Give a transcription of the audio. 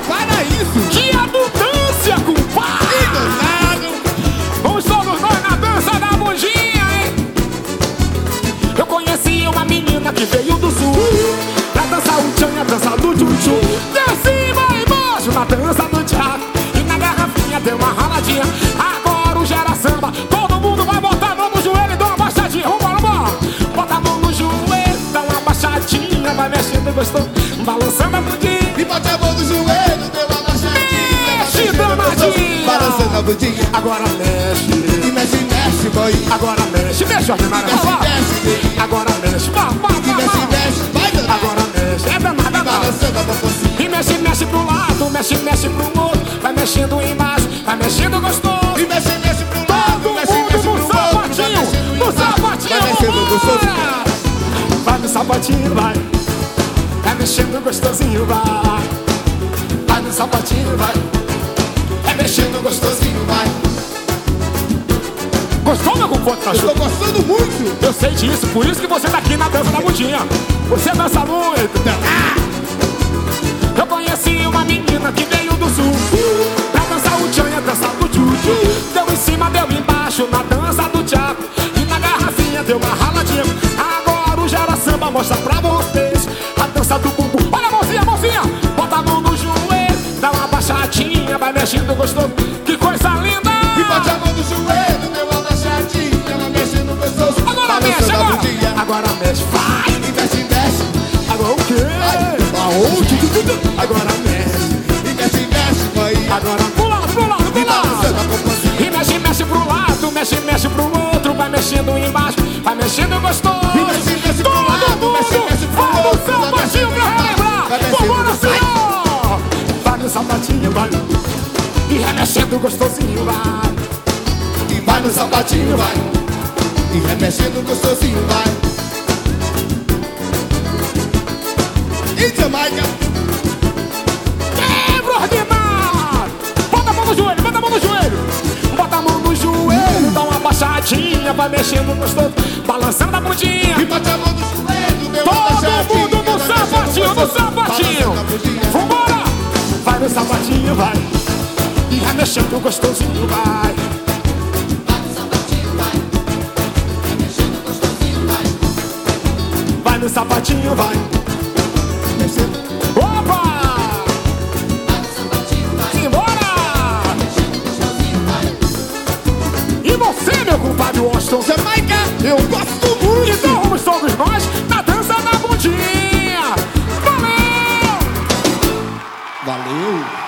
para isso. Que abundância, compadre. Vamos todos nós na dança da bundinha, hein? Eu conheci uma menina que veio do sul pra dançar o tchan e a dança do tchutchu. De cima e embaixo na dança do tchá. E na garrafinha deu uma raladinha. Agora o gera samba. Todo mundo vai botar a mão no joelho e dar uma baixadinha. Vambora, vambora. Bota a mão no joelho, dá uma baixadinha. Vai mexendo gostoso, balançando a bundinha. E bote a mão no joelho, deu uma baixadinha. Mexe, danadinha. Balançando a bundinha. Agora mexe. E mexe, mexe, boy. Agora mexe, mexe, ordinária. Mexe, mexe. Agora mexe, vá, vá, E vá, mexe, vá. mexe, vai danado. Agora mexe, é danada, E balançando a bococinha. e mexe, mexe pro lado, mexe, mexe pro outro. Vai mexendo embaixo, vai mexendo gostoso. E mexe, mexe pro lado, Todo mexe, mundo mexe no pro outro. Vai sapatinho, mexendo no embaixo, sapatinho, vai mexendo gostoso. vambora. Vai no sapatinho, vai. Vai mexendo gostosinho, vai. Vai no sapatinho, vai. É mexendo gostosinho, vai. Gostou, meu compadre? Eu tô gostando muito. Eu sei disso, por isso que você tá aqui na dança da bundinha. Você dança muito. Eu conheci uma menina que veio do sul pra dançar o tchan e a dança do tchutchu. Deu em cima, deu embaixo na dança do tchaco. E na garrafinha deu uma raladinha. Agora o gera samba mostra pra vocês a dança do bumbum. Olha a mãozinha, mãozinha. Bota a mão no joelho, dá uma baixadinha, vai mexendo gostoso. Que coisa linda. E bote a mão no joelho, deu uma baixadinha. Vai mexendo gostoso. Agora mexe, balançando a agora. bundinha. Agora mexe, vai. E mexe, mexe. Agora o quê? Aonde? Agora mexe. E mexe, mexe, boy. Agora pro lado, pro lado, E pro balançando a lado. bococinha. E mexe, mexe pro lado, mexe, mexe pro outro. Vai mexendo embaixo, vai mexendo gostoso. E mexe, mexe pro Todo lado, mundo mexe, mexe pro vai no outro. Vai sapatinho mexendo pra embaixo, relembrar. vai mexendo Vambora, gostoso. senhor. Vai no sapatinho, vai. E remexendo gostosinho, vai. E vai no sapatinho, vai. E remexendo gostosinho, vai. E Jamaica. Quebra ordinário. Bota a mão no joelho, bota a mão no joelho. Bota a mão no joelho, dá uma baixadinha, vai mexendo gostoso, balançando a bundinha. E bote a mão no joelho, deu uma Todo baixadinha. mundo no vai mexendo sapatinho, no gostoso, sapatinho. balançando a bundinha. Vambora! Vai no sapatinho, vai. E vai mexendo gostosinho, vai. Vai no sapatinho, vai. Vai mexendo gostosinho, vai. Vai no sapatinho, vai. Mexendo. Opa! Vai no sapatinho, vai. Simbora! Vai mexendo gostosinho, vai. E você, meu compadre Washington? Jamaica, eu gosto muito. Então vamos todos nós na dança da bundinha. Valeu! Valeu.